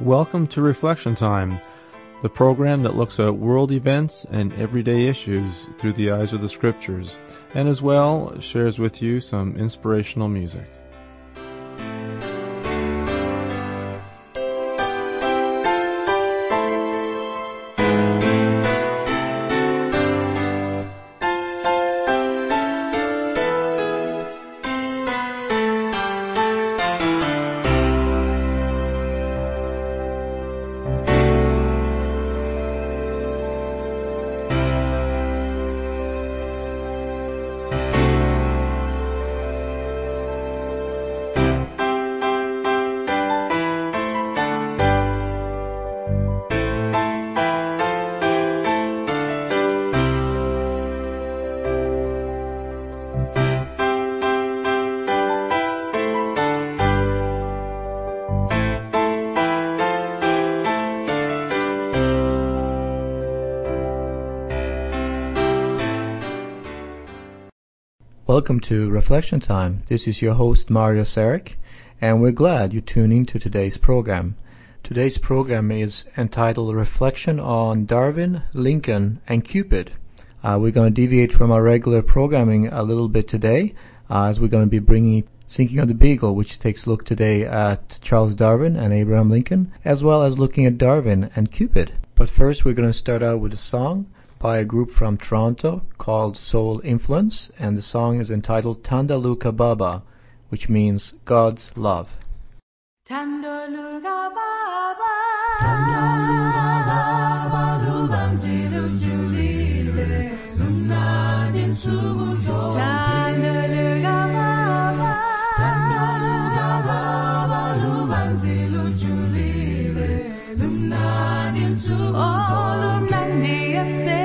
Welcome to Reflection Time, the program that looks at world events and everyday issues through the eyes of the Scriptures, and as well shares with you some inspirational music. Welcome to Reflection Time. This is your host Mario Sarek, and we're glad you're tuning to today's program. Today's program is entitled Reflection on Darwin, Lincoln, and Cupid. We're going to deviate from our regular programming a little bit today, as we're going to be bringing Sinking of the Beagle, which takes a look today at Charles Darwin and Abraham Lincoln, as well as looking at Darwin and Cupid. But first we're going to start out with a song by a group from Toronto called Soul Influence, and the song is entitled Tandaluka Baba, which means God's Love. Tandaluka Baba, Tandaluka Baba, Lubanzilu Julile, Lumnadin Suguzo, Tandaluka Baba, Tandaluka Baba, Lubanzilu Julile, Lumnadin Suguzo, Lumnadin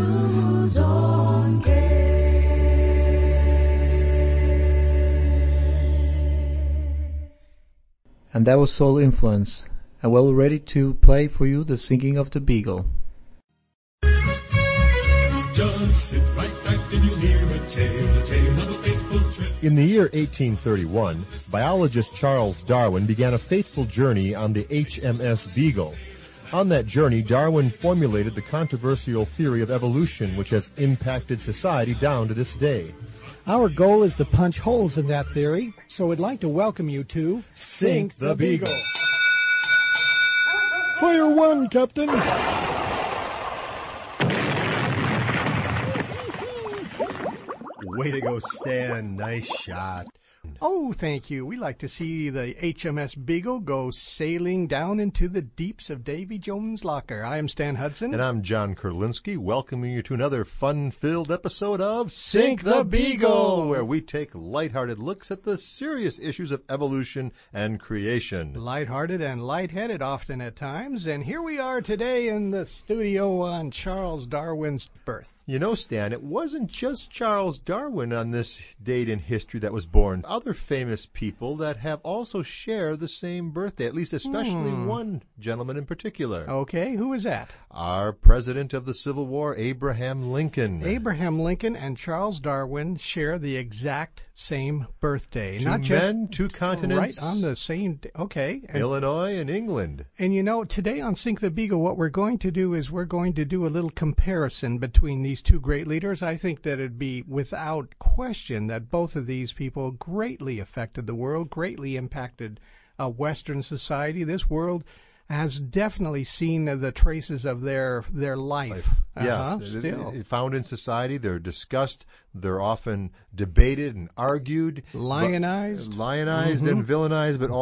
인수구 zonke. And that was Soul Influence. And well, we're ready to play for you the Singing of the Beagle. Just sit right back and you'll hear a tale of a faithful trip. In the year 1831, biologist Charles Darwin began a faithful journey on the HMS Beagle. On that journey, Darwin formulated the controversial theory of evolution which has impacted society down to this day. Our goal is to punch holes in that theory, so we'd like to welcome you to Sink the Beagle. Fire one, Captain! Way to go, Stan. Nice shot. Oh, thank you. We like to see the HMS Beagle go sailing down into the deeps of Davy Jones' locker. I am Stan Hudson. And I'm John Kurlinski, welcoming you to another fun-filled episode of Sink the Beagle, where we take lighthearted looks at the serious issues of evolution and creation. Lighthearted and lightheaded often at times, and here we are today in the studio on Charles Darwin's birth. You know, Stan, it wasn't just Charles Darwin on this date in history that was born. Other famous people that have also share the same birthday, at least especially one gentleman in particular. Okay, who is that? Our president of the Civil War, Abraham Lincoln. Abraham Lincoln and Charles Darwin share the exact same birthday. Two Not just men, two continents. right on the same day. Okay. Illinois and England. And you know, today on Sink the Beagle, what we're going to do is we're going to do a little comparison between these two great leaders. I think that it'd be without question that both of these people greatly affected the world, greatly impacted Western society. This world has definitely seen the traces of their life. Yes, still. Found in society. They're discussed. They're often debated and argued. Lionized. And villainized, but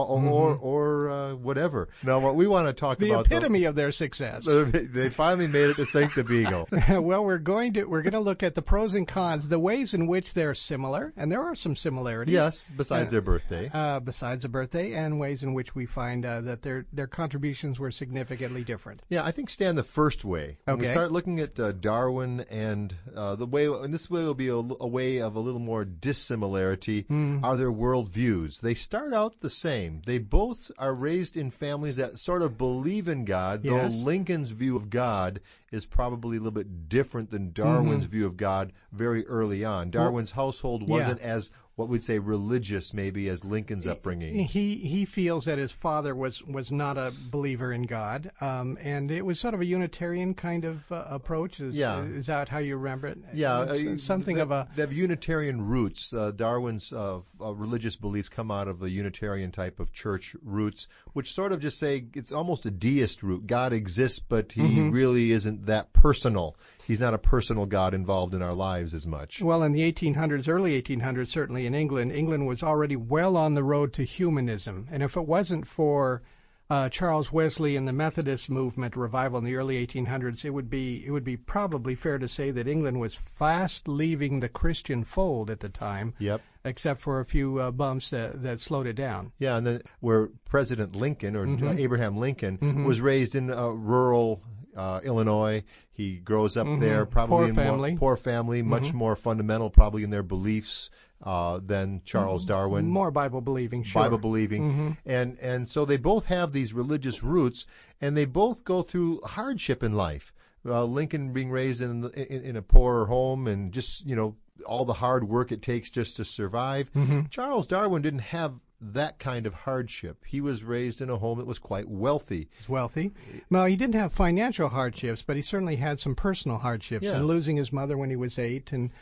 or whatever. Now, what we want to talk the about... The epitome of their success. They finally made it to Sink the Beagle. Well, we're going to look at the pros and cons, the ways in which they're similar, and there are some similarities. Yes, besides their birthday. Besides the birthday, and ways in which we find that their contributions were significantly different. Yeah, I think, Stan, the first way. When we start looking at Darwin and the way, and this way will be a way of a little more dissimilarity, are their worldviews. They start out the same. They both are raised in families that sort of believe in God, though Lincoln's view of God is probably a little bit different than Darwin's view of God very early on. Darwin's household wasn't as, what we'd say, religious maybe as Lincoln's upbringing. He feels that his father was not a believer in God, and it was sort of a Unitarian kind of approach. Is that how you remember it? Yeah. Something of a... They have Unitarian roots. Darwin's religious beliefs come out of the Unitarian type of church roots, which sort of just say it's almost a deist root. God exists, but he really isn't that personal. He's not a personal God involved in our lives as much. Well, in the 1800s, early 1800s, certainly in England was already well on the road to humanism. And if it wasn't for Charles Wesley and the Methodist movement revival in the early 1800s, it would be probably fair to say that England was fast leaving the Christian fold at the time. Yep. Except for a few bumps that slowed it down. Yeah, and then where President Lincoln, or Abraham Lincoln, was raised in rural Illinois. He grows up there, probably poor family, much more fundamental probably in their beliefs than Charles Darwin. More Bible-believing, sure. Bible-believing. And so they both have these religious roots, and they both go through hardship in life. Lincoln being raised in a poorer home and just, all the hard work it takes just to survive. Charles Darwin didn't have that kind of hardship. He was raised in a home that was quite wealthy. He's wealthy. Well, he didn't have financial hardships, but he certainly had some personal hardships. Yes. And losing his mother when he was 8, and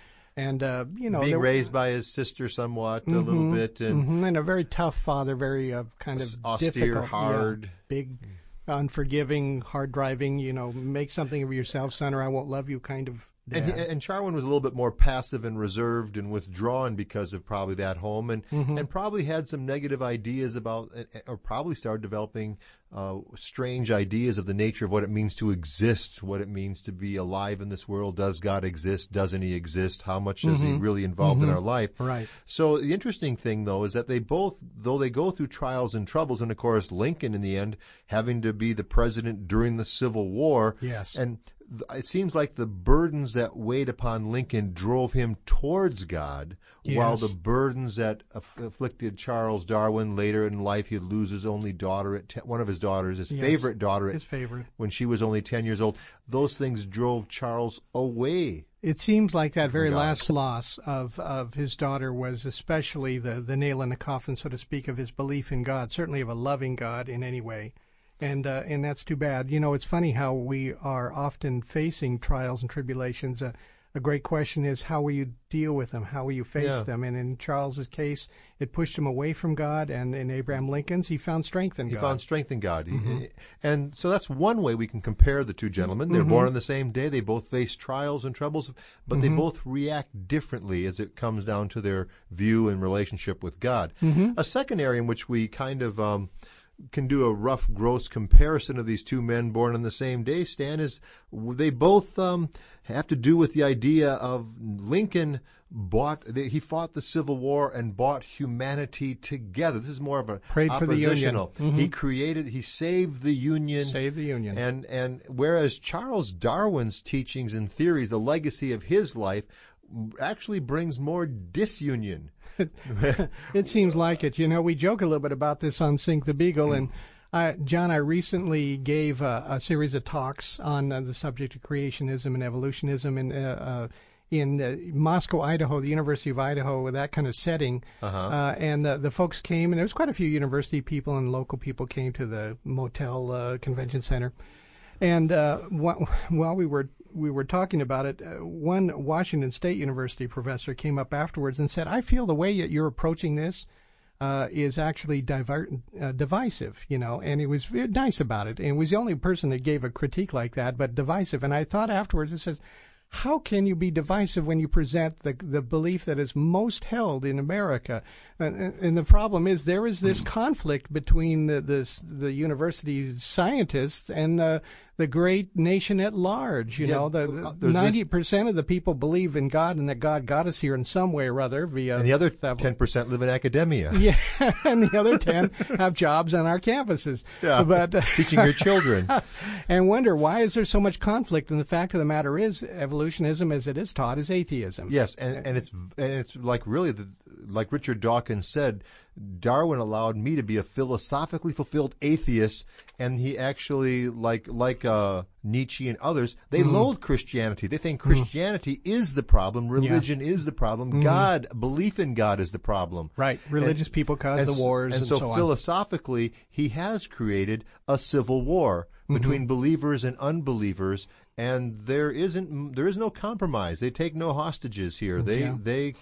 being raised by his sister somewhat a little bit, and a very tough father, very kind of austere, difficult, hard, big, unforgiving, hard driving. Make something of yourself, son, or I won't love you, kind of. And Darwin was a little bit more passive and reserved and withdrawn because of probably that home, and probably had some negative ideas about, or probably started developing strange ideas of the nature of what it means to exist, what it means to be alive in this world. Does God exist? Doesn't he exist? How much is he really involved in our life? Right. So the interesting thing, though, is that they both, though they go through trials and troubles, and of course Lincoln in the end having to be the president during the Civil War, yes, and it seems like the burdens that weighed upon Lincoln drove him towards God, while the burdens that afflicted Charles Darwin later in life, he loses only daughter one of his daughters, his favorite daughter, when she was only 10 years old. Those things drove Charles away. It seems like that very last loss of his daughter was especially the nail in the coffin, so to speak, of his belief in God, certainly of a loving God in any way. And that's too bad. You know, it's funny how we are often facing trials and tribulations. A great question is, how will you deal with them? How will you face them? And in Charles's case, it pushed him away from God, and in Abraham Lincoln's, he found strength in God. He found strength in God. And so that's one way we can compare the two gentlemen. They're born on the same day. They both face trials and troubles, but they both react differently as it comes down to their view and relationship with God. A second area in which we kind of can do a rough, gross comparison of these two men born on the same day, Stan, is they both have to do with the idea of Lincoln he fought the Civil War and brought humanity together. This is more of a prayed oppositional. For the Union. He saved the Union. Saved the Union. And whereas Charles Darwin's teachings and theories, the legacy of his life, actually brings more disunion. It seems like it. You know, we joke a little bit about this on Sink the Beagle, and John, I recently gave a series of talks on the subject of creationism and evolutionism in Moscow, Idaho, the University of Idaho, that kind of setting. And the folks came, and there was quite a few university people and local people came to the motel convention center. And while we were talking about it, one Washington State University professor came up afterwards and said, I feel the way that you're approaching this is actually divisive, you know, and he was very nice about it. And he was the only person that gave a critique like that, but divisive. And I thought afterwards, it says, how can you be divisive when you present the belief that is most held in America? And the problem is there is this conflict between the university scientists and the great nation at large. You know, the 90% of the people believe in God and that God got us here in some way or other. And the other 10% live in academia. Yeah, and the other 10 have jobs on our campuses. Yeah, but teaching your children. And wonder, why is there so much conflict? And the fact of the matter is, evolutionism, as it is taught, is atheism. Yes, and it's like really, like Richard Dawkins said, Darwin allowed me to be a philosophically fulfilled atheist, and he actually, like Nietzsche and others, they loathe Christianity. They think Christianity is the problem, religion is the problem, God, belief in God is the problem. Right, religious people cause the wars and so on. And so philosophically, he has created a civil war between believers and unbelievers, and there is no compromise. They take no hostages here. They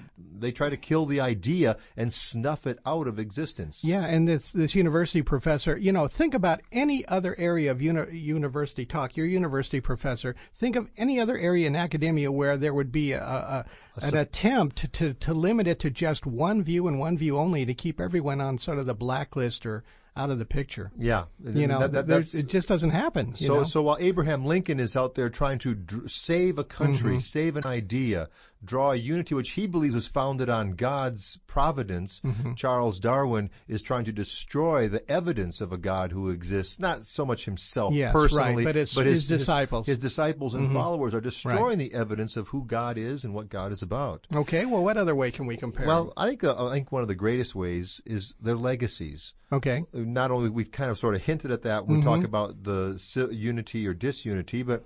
try to kill the idea and snuff it out of existence. Yeah, and this university professor, you know, think about any other area of university talk. You're a university professor. Think of any other area in academia where there would be an attempt to limit it to just one view and one view only, to keep everyone on sort of the blacklist or out of the picture. Yeah. You know, it just doesn't happen. So while Abraham Lincoln is out there trying to save a country, save an idea, draw a unity which he believes was founded on God's providence, Charles Darwin is trying to destroy the evidence of a God who exists, not so much himself personally, right, but his disciples. His disciples and followers are destroying the evidence of who God is and what God is about. Okay, well, what other way can we compare? Well, I think one of the greatest ways is their legacies. Okay. Not only, we've kind of sort of hinted at that when we talk about the unity or disunity, but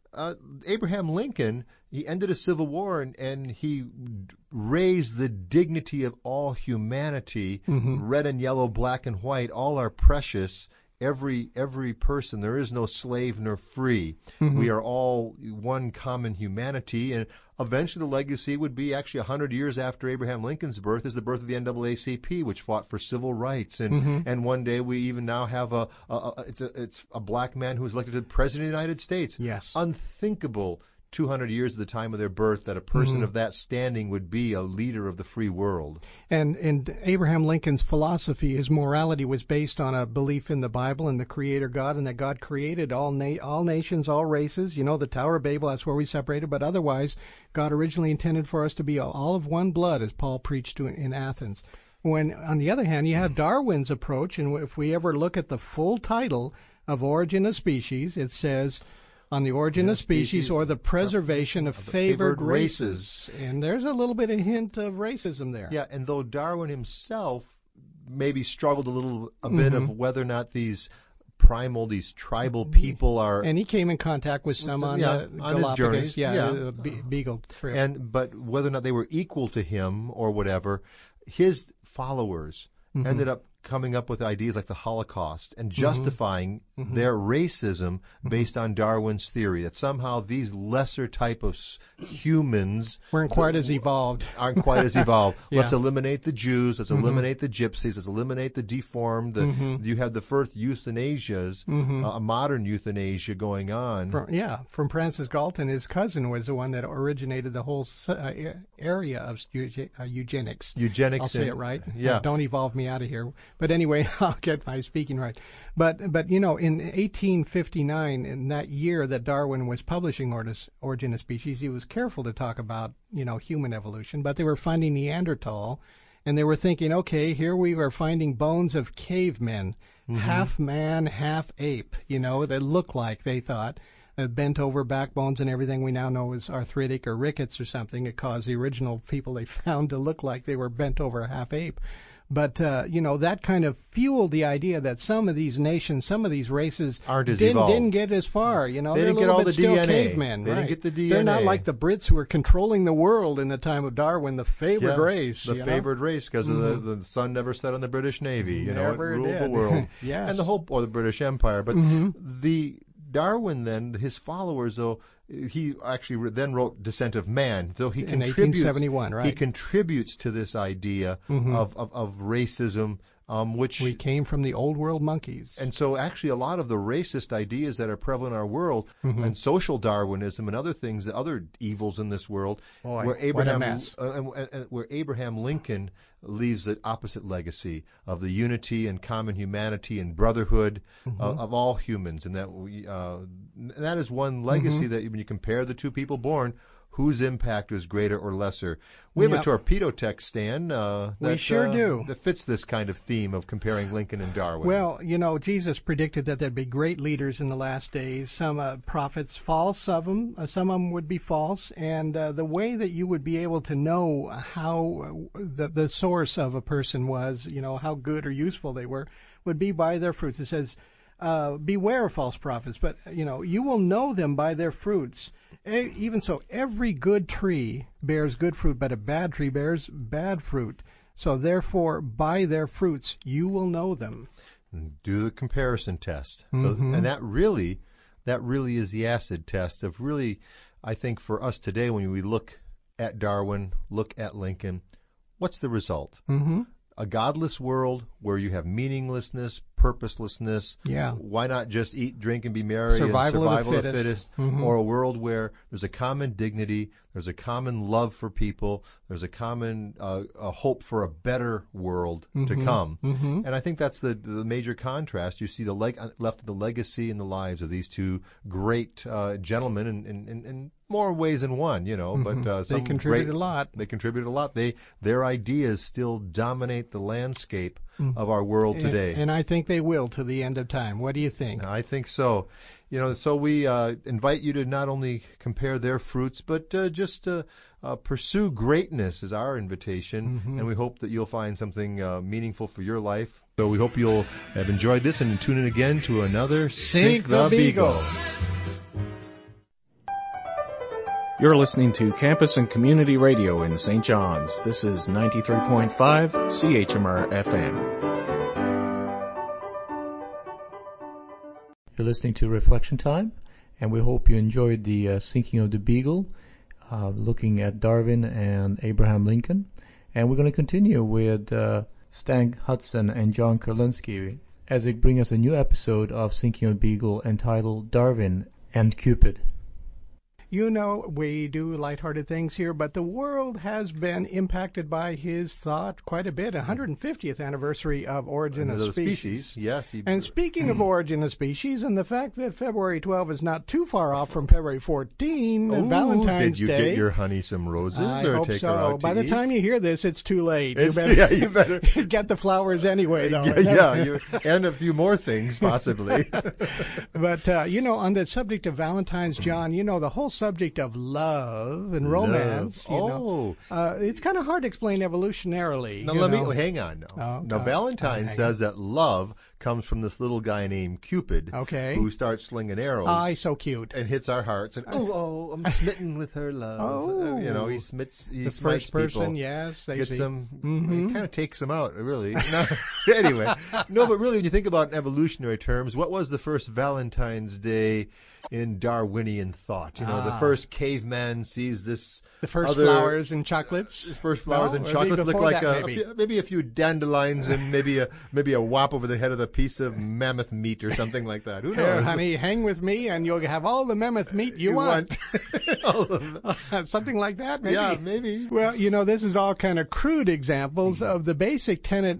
Abraham Lincoln, he ended a civil war and he raised the dignity of all humanity, red and yellow, black and white, all are precious. Every person, there is no slave nor free. We are all one common humanity, and eventually the legacy would be actually 100 years after Abraham Lincoln's birth is the birth of the NAACP, which fought for civil rights, and one day we even now have it's a black man who is elected to the President of the United States. Yes, unthinkable 200 years at the time of their birth that a person of that standing would be a leader of the free world. And Abraham Lincoln's philosophy, his morality, was based on a belief in the Bible and the Creator God, and that God created all nations, all races. You know, the Tower of Babel, that's where we separated, but otherwise, God originally intended for us to be all of one blood, as Paul preached in Athens. When, on the other hand, you have Darwin's approach, and if we ever look at the full title of Origin of Species, it says, on the origin of species or the preservation of favored races. And there's a little bit of hint of racism there. Yeah, and though Darwin himself maybe struggled a bit of whether or not these tribal people are... And he came in contact with some on Galapagos. His journeys. Beagle trip. But whether or not they were equal to him or whatever, his followers ended up coming up with ideas like the Holocaust and justifying their racism based on Darwin's theory that somehow these lesser type of humans aren't quite as evolved. Let's eliminate the Jews. Let's eliminate the gypsies. Let's eliminate the deformed. You have the first euthanasias, a modern euthanasia going on. From Francis Galton. His cousin was the one that originated the whole area of eugenics. I'll say it right. Yeah. Don't evolve me out of here. But anyway, I'll get my speaking right. But in 1859, in that year that Darwin was publishing Origin of Species, he was careful to talk about, human evolution. But they were finding Neanderthal, and they were thinking, okay, here we are finding bones of cavemen, half man, half ape, that look like, they thought, bent over backbones and everything we now know is arthritic or rickets or something. It caused the original people they found to look like they were bent over half ape. But, that kind of fueled the idea that some of these nations, some of these races didn't get as far. They they're didn't a get little all bit the still DNA. Cavemen. They didn't get the DNA. They're not like the Brits who were controlling the world in the time of Darwin, the favored race. The favored race because the sun never set on the British Navy. Never it ruled did. the world. Yes. And the British Empire. But the Darwin then, his followers, though, he actually then wrote Descent of Man. So he in 1871, right? He contributes to this idea of racism, which we came from the old world monkeys. And so actually a lot of the racist ideas that are prevalent in our world and social Darwinism and other things, other evils in this world, where Abraham Lincoln leaves the opposite legacy of the unity and common humanity and brotherhood of all humans, and that is one legacy that when you compare the two people born, whose impact is greater or lesser. We have a torpedo text, Stan, we sure do. That fits this kind of theme of comparing Lincoln and Darwin. Well, Jesus predicted that there'd be great leaders in the last days. Some prophets, false of them, some of them would be false, and the way that you would be able to know how the source of a person was, how good or useful they were, would be by their fruits. It says, beware of false prophets, but, you will know them by their fruits. Even so, every good tree bears good fruit, but a bad tree bears bad fruit. So therefore, by their fruits, you will know them. Do the comparison test. And that really is the acid test of really, I think for us today, when we look at Darwin, look at Lincoln, what's the result? A godless world where you have meaninglessness, purposelessness. Yeah. Why not just eat, drink, and be merry? Survival of the the fittest. Or a world where there's a common dignity, there's a common love for people, there's a common a hope for a better world to come. And I think that's the major contrast. You see left of the legacy in the lives of these two great gentlemen in more ways than one, but they contributed a lot. They contributed a lot. Their ideas still dominate the landscape of our world today. And I think they will to the end of time. What do you think? I think so. So we invite you to not only compare their fruits, but just pursue greatness is our invitation, and we hope that you'll find something meaningful for your life. So we hope you'll have enjoyed this and tune in again to another Sink the Beagle. You're listening to Campus and Community Radio in St. John's. This is 93.5 CHMR FM. You're listening to Reflection Time, and we hope you enjoyed the Sinking of the Beagle, looking at Darwin and Abraham Lincoln. And we're going to continue with Stan Hudson and John Kurlinski as they bring us a new episode of Sinking of the Beagle entitled Darwin and Cupid. We do lighthearted things here, but the world has been impacted by his thought quite a bit. 150th anniversary of Origin of Species. Yes. And speaking of Origin of Species and the fact that February 12 is not too far off from February 14, Valentine's Day. Did you get your honey some roses I or hope take so. her out to By the eat? time you hear this, it's too late. You better get the flowers anyway, though. And a few more things, possibly. But, on the subject of Valentine's, John, the whole subject of love and romance, it's kind of hard to explain evolutionarily. Now, hang on. Now, Valentine says that love comes from this little guy named Cupid, who starts slinging arrows. He's so cute. And hits our hearts. And, I'm smitten with her love. He smites the first person, people. yes. Gets them, it kind of takes them out, really. Anyway, but really, when you think about in evolutionary terms, what was the first Valentine's Day in Darwinian thought? The first caveman sees this. The first flowers and chocolates. The first flowers and chocolates look like maybe a few dandelions and maybe a whop over the head of a piece of mammoth meat or something like that. Who knows? Here, honey, hang with me and you'll have all the mammoth meat you want. Something like that, maybe. Yeah, maybe. Well, this is all kind of crude examples of the basic tenet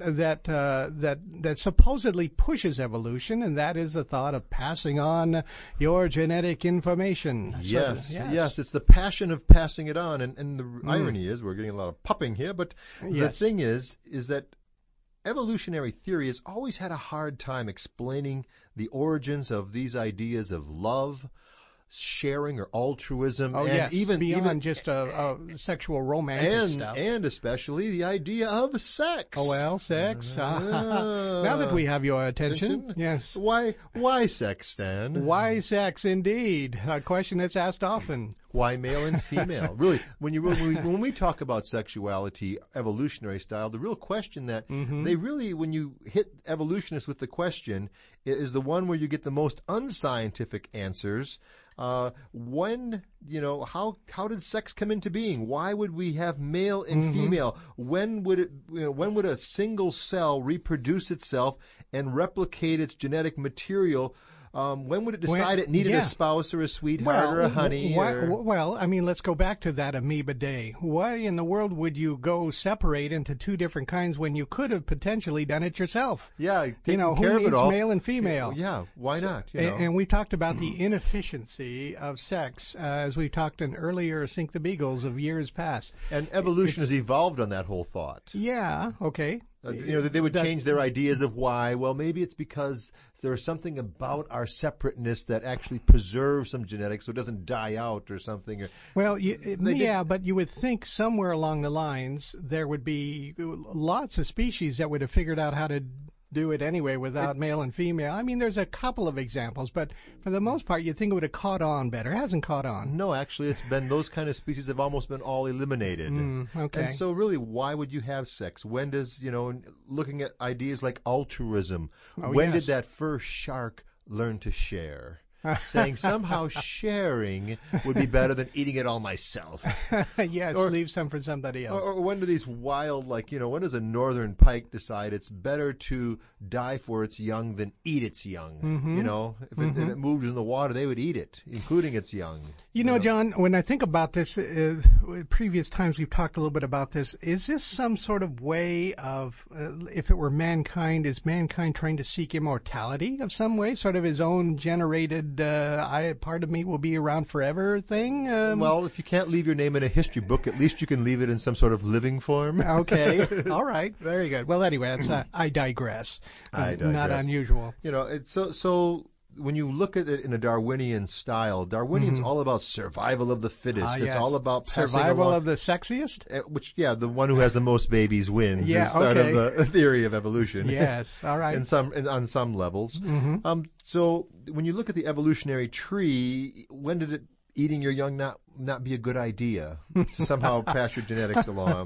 that supposedly pushes evolution, and that is the thought of passing on your genetic information. Yes, it's the passion of passing it on, and the irony is we're getting a lot of pupping here, but the thing is that evolutionary theory has always had a hard time explaining the origins of these ideas of love, sharing, or altruism, even beyond just a sexual romantic stuff, and especially the idea of sex. Sex. Now that we have your attention, yes. Why sex, Stan? Why sex, indeed? A question that's asked often. Why male and female? Really, when we talk about sexuality, evolutionary style, the real question that they really, when you hit evolutionists with the question, is the one where you get the most unscientific answers. How did sex come into being? Why would we have male and female? When would a single cell reproduce itself and replicate its genetic material? When would it decide it needed a spouse or a sweetheart or a honey? Let's go back to that amoeba day. Why in the world would you go separate into two different kinds when you could have potentially done it yourself? Yeah, who needs male and female? Yeah, why not? And we talked about the inefficiency of sex as we talked in earlier Sink the Beagles of years past. And evolution has evolved on that whole thought. Yeah, okay. They would change their ideas of why. Well, maybe it's because there's something about our separateness that actually preserves some genetics so it doesn't die out or something. But you would think somewhere along the lines there would be lots of species that would have figured out how to do it anyway without male and female. I mean, there's a couple of examples, but for the most part, you'd think it would have caught on better. It hasn't caught on. No, actually, it's been those kind of species have almost been all eliminated. Okay. And so really, why would you have sex? When does, looking at ideas like altruism, did that first shark learn to share? Saying somehow sharing would be better than eating it all myself. Yes, leave some for somebody else. Or when do these wild, when does a northern pike decide it's better to die for its young than eat its young? If it moved in the water, they would eat it, including its young. John, when I think about this, previous times we've talked a little bit about this, is this some sort of way of, if it were mankind, is mankind trying to seek immortality of some way, sort of his own generated part of me will be around forever thing? Well, if you can't leave your name in a history book, at least you can leave it in some sort of living form. Okay. All right. Very good. Well, anyway, I digress. Not unusual. So when you look at it in a Darwinian style, Darwinian's all about survival of the fittest. It's all about survival of the sexiest? The one who has the most babies wins is sort of the theory of evolution. Yes, all right. On some levels. So when you look at the evolutionary tree, when did eating your young not be a good idea to somehow pass your genetics along?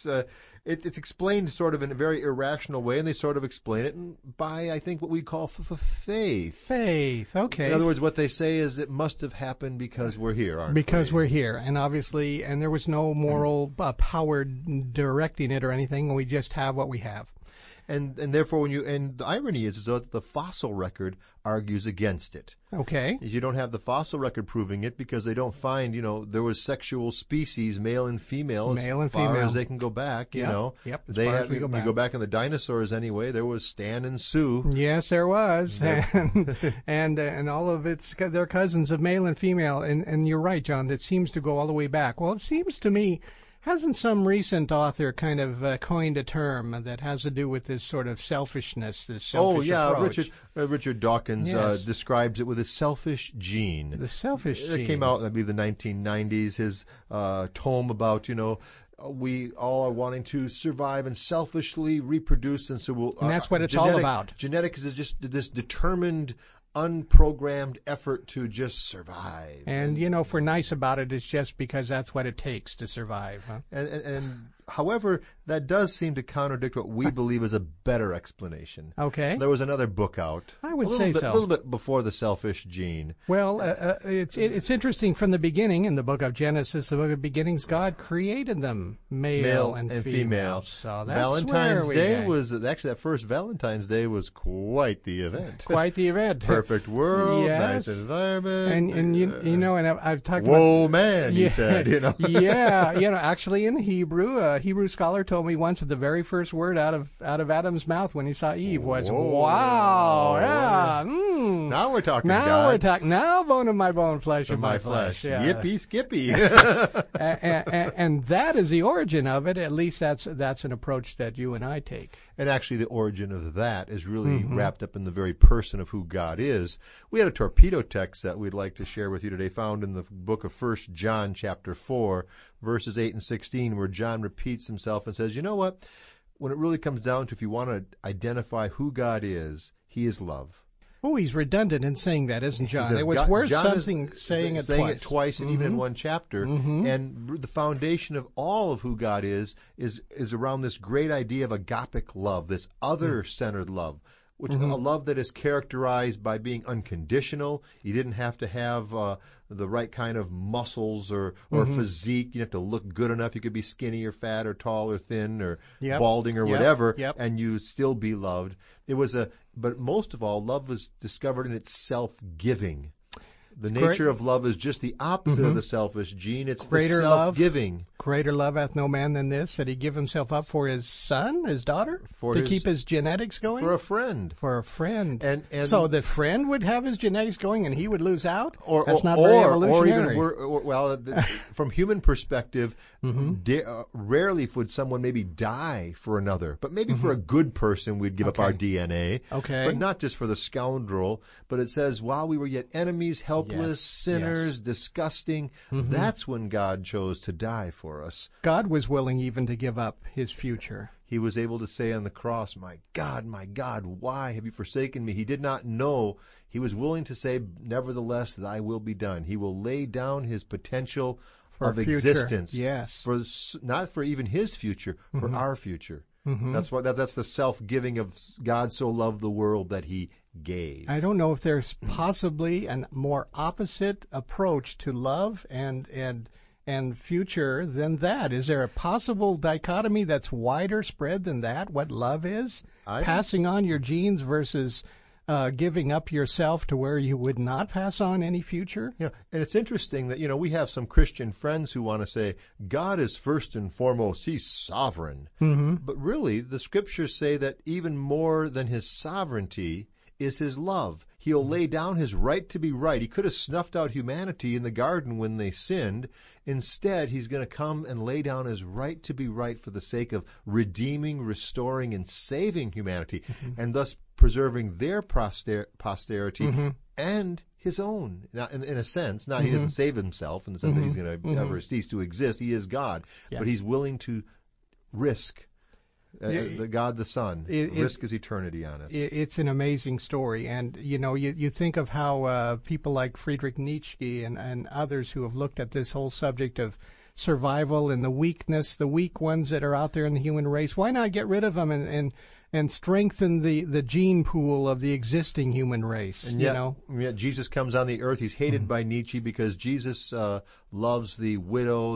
It's explained sort of in a very irrational way, and they sort of explain it by, I think, what we call faith. Faith, okay. In other words, what they say is it must have happened because we're here, aren't we? Because we're here, and obviously, and there was no moral power directing it or anything. We just have what we have. And therefore, and the irony is that the fossil record argues against it. Okay. You don't have the fossil record proving it because they don't find, there was sexual species, male and female, as far as they can go back, Yep, as far as we go back. You go back in the dinosaurs anyway, there was Stan and Sue. Yes, there was. And all of their cousins of male and female. And you're right, John, that seems to go all the way back. Well, it seems to me, hasn't some recent author kind of coined a term that has to do with this sort of selfishness, this selfish approach? Richard Dawkins describes it with a selfish gene. The selfish gene. It came out, I believe, the 1990s, his tome about, we all are wanting to survive and selfishly reproduce, and so and that's what it's all about. Genetics is just this determined, unprogrammed effort to just survive. And if we're nice about it, it's just because that's what it takes to survive. Huh? And however, that does seem to contradict what we believe is a better explanation. Okay. There was another book out. I would say so. A little bit before the selfish gene. Well, it's interesting from the beginning in the book of Genesis, the book of beginnings, God created them, male and female. So that's Valentine's where Day was actually, that first Valentine's Day was quite the event. Quite the event. Perfect world, yes. nice environment. And I've talked whoa, about... man, he said, Yeah, actually in Hebrew, a Hebrew scholar told me once that the very first word out of Adam's mouth when he saw Eve was, wow, yeah. Now we're talking Now God. we're talking, now bone of my bone, flesh of my flesh. Yeah. Yippee skippy. and that is the origin of it. At least that's an approach that you and I take. And actually the origin of that is really wrapped up in the very person of who God is. We had a torpedo text that we'd like to share with you today, found in the book of 1 John chapter 4, verses 8 and 16, where John repeats himself and says, you know what? When it really comes down to if you want to identify who God is, he is love. Oh, he's redundant in saying that, isn't John? Says, it was worth something saying it twice. And even in one chapter. And the foundation of all of who God is around this great idea of agapic love, this other-centered love, which a love that is characterized by being unconditional. You didn't have to have the right kind of muscles or physique. You didn't have to look good enough. You could be skinny or fat or tall or thin or balding or whatever, and you still be loved. But most of all, love was discovered in its self-giving. The nature of love is just the opposite of the selfish gene. It's greater the self-giving. Greater love hath no man than this, that he give himself up for his son, his daughter, to keep his genetics going? For a friend. For a friend. And so the friend would have his genetics going and he would lose out? That's not very evolutionary. Or even, from human perspective, rarely would someone maybe die for another. But maybe for a good person we'd give up our DNA. Okay. But not just for the scoundrel. But it says, while we were yet enemies, helpless, sinners, disgusting, that's when God chose to die for us. God was willing even to give up his future. He was able to say on the cross, my God, why have you forsaken me? He did not know. He was willing to say, nevertheless, thy will be done. He will lay down his potential of existence. Yes. Not for even his future, for our future. That's the self-giving of God so loved the world that he gave. I don't know if there's possibly a more opposite approach to love and future than that. Is there a possible dichotomy that's wider spread than that, what love is? Passing on your genes versus giving up yourself to where you would not pass on any future? Yeah, and it's interesting that, we have some Christian friends who want to say, God is first and foremost, he's sovereign. But really, the scriptures say that even more than his sovereignty is his love. He'll lay down his right to be right. He could have snuffed out humanity in the garden when they sinned. Instead, he's going to come and lay down his right to be right for the sake of redeeming, restoring, and saving humanity, and thus preserving their posterity and his own. Now, in a sense, he doesn't save himself in the sense that he's going to ever cease to exist. He is God, but he's willing to risk. The God the Son risk his eternity on us. It's an amazing story, and you think of how people like Friedrich Nietzsche and others who have looked at this whole subject of survival and the weak ones that are out there in the human race. Why not get rid of them and strengthen the gene pool of the existing human race. And yet Jesus comes on the earth. He's hated by Nietzsche because Jesus loves the widow,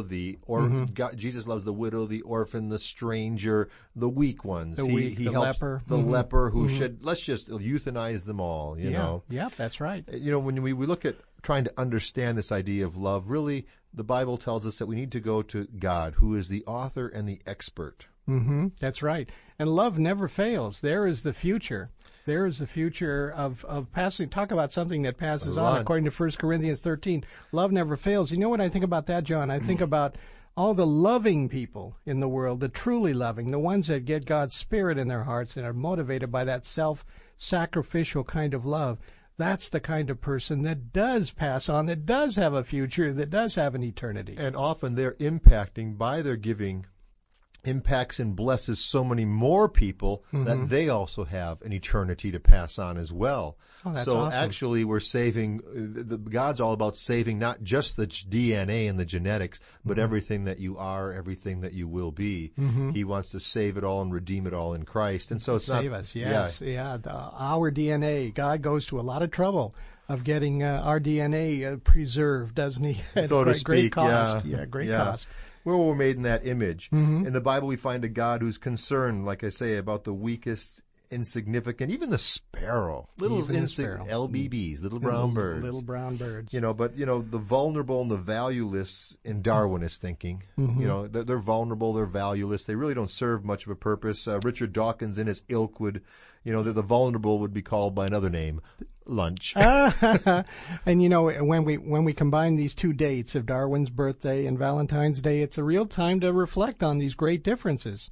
Jesus loves the widow, the orphan, the stranger, the weak ones. He the helps leper. The leper who let's just euthanize them all, you know. Yeah, that's right. When we look at trying to understand this idea of love, really, the Bible tells us that we need to go to God, who is the author and the expert. That's right. And love never fails. There is the future. There is the future of passing. Talk about something that passes on, according to 1 Corinthians 13. Love never fails. You know what I think about that, John? I think about all the loving people in the world, the truly loving, the ones that get God's Spirit in their hearts and are motivated by that self-sacrificial kind of love. That's the kind of person that does pass on, that does have a future, that does have an eternity. And often they're impacting, by their giving, impacts and blesses so many more people that they also have an eternity to pass on as well. Oh, that's so awesome. Actually we're saving, God's all about saving not just the DNA and the genetics, but everything that you are, everything that you will be. He wants to save it all and redeem it all in Christ. And so it's save us, yes. Yeah. Our DNA, God goes to a lot of trouble of getting our DNA preserved, doesn't he? So to speak, great cost. Yeah, great cost. Where we're made in that image. In the Bible we find a God who's concerned, like I say, about the weakest, insignificant, even the sparrow, LBBs, little brown birds. Little brown birds. But the vulnerable and the valueless in Darwinist thinking, they're vulnerable, they're valueless, they really don't serve much of a purpose. Richard Dawkins in his ilk would, the vulnerable would be called by another name, lunch. And when we combine these two dates of Darwin's birthday and Valentine's Day, it's a real time to reflect on these great differences.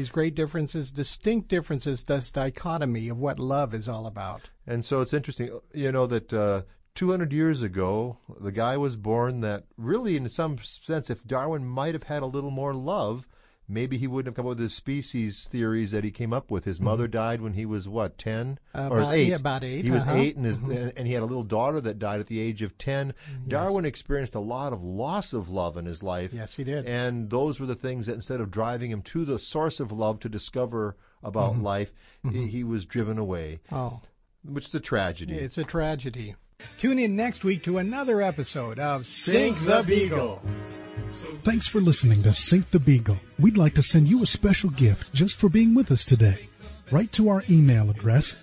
Distinct differences, this dichotomy of what love is all about. And so it's interesting, that 200 years ago, the guy was born that really, in some sense, if Darwin might have had a little more love, maybe he wouldn't have come up with his species theories that he came up with. His mother died when he was, 10? Or 8? Yeah, about 8. He was 8, and he had a little daughter that died at the age of 10. Darwin experienced a lot of loss of love in his life. Yes, he did. And those were the things that, instead of driving him to the source of love to discover about life, he was driven away. Oh. Which is a tragedy. It's a tragedy. Tune in next week to another episode of Sink the Beagle. Thanks for listening to Sink the Beagle. We'd like to send you a special gift just for being with us today. Write to our email address,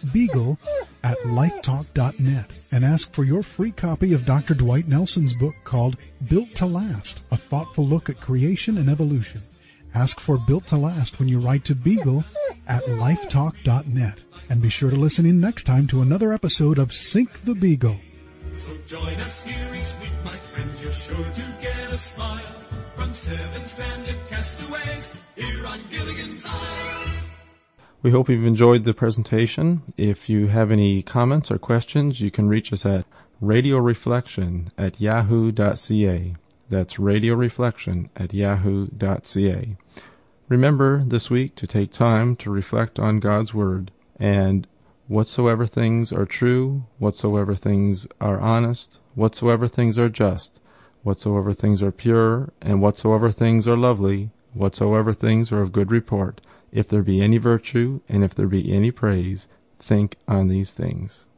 beagle@lifetalk.net, and ask for your free copy of Dr. Dwight Nelson's book called Built to Last, a thoughtful look at creation and evolution. Ask for Built to Last when you write to beagle@lifetalk.net. And be sure to listen in next time to another episode of Sink the Beagle. So join us here each week, my friends, you're sure to get a smile from 7 stranded castaways here on Gilligan's Island. We hope you've enjoyed the presentation. If you have any comments or questions, you can reach us at radioreflection@yahoo.ca. That's radioreflection@yahoo.ca. Remember this week to take time to reflect on God's Word, and whatsoever things are true, whatsoever things are honest, whatsoever things are just, whatsoever things are pure, and whatsoever things are lovely, whatsoever things are of good report, if there be any virtue, and if there be any praise, think on these things.